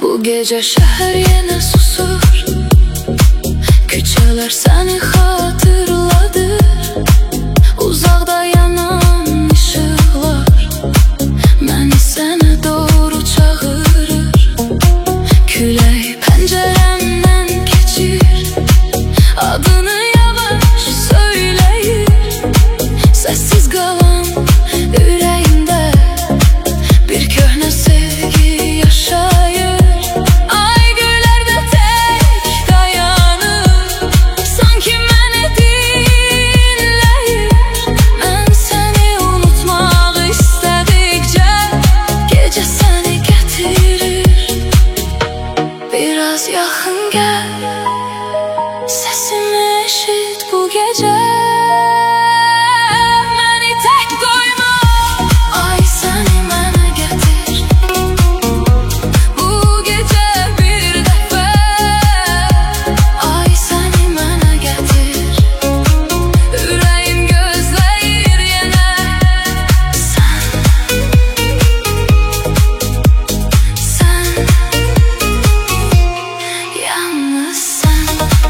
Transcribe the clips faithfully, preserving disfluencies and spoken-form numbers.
Bu gece şehir yine susur, küçeler seni hatırladı. Uzakda yanan ışıklar beni sana doğru çağırır. Külək penceremden geçir, adını yavaş söyleyir. Sessiz kalan yüreğimde bir köhne sevgi yaşayır. Ay gölerde tek dayanır, sanki beni dinleyir. Ben seni unutmak istedikçe gece seni getirir. Biraz yakın gel, sesimi eşit bu gece. Beni tek koyma, ay seni bana getir. Bu gece bir defa, ay seni bana getir. Yüreğim gözleyir yine sen, sen, yalnız sen.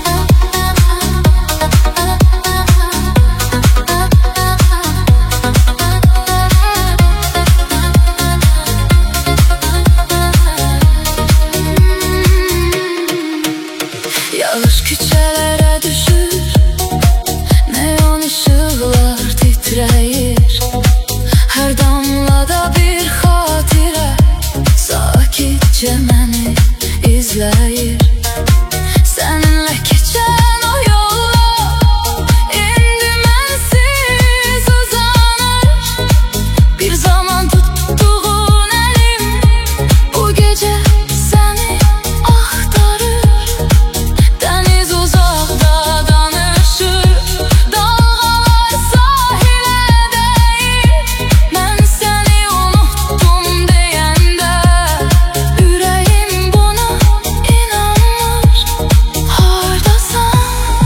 Yağış küçelere düşür, neon ışıklar titreyir. Her damlada bir hatire sakitçe beni izleyir. Seninle geçen o yollar indi bensiz uzanır. Bir zaman tuttuğun elim bu gece seni aktarır. Deniz uzakta danışır, dalgalar sahile değil. Ben seni unuttum deyende yüreğim buna inanır. Hardasan,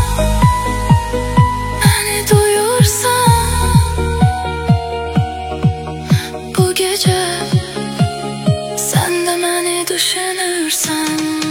beni duyursan, bu gece sen de beni düşünürsen.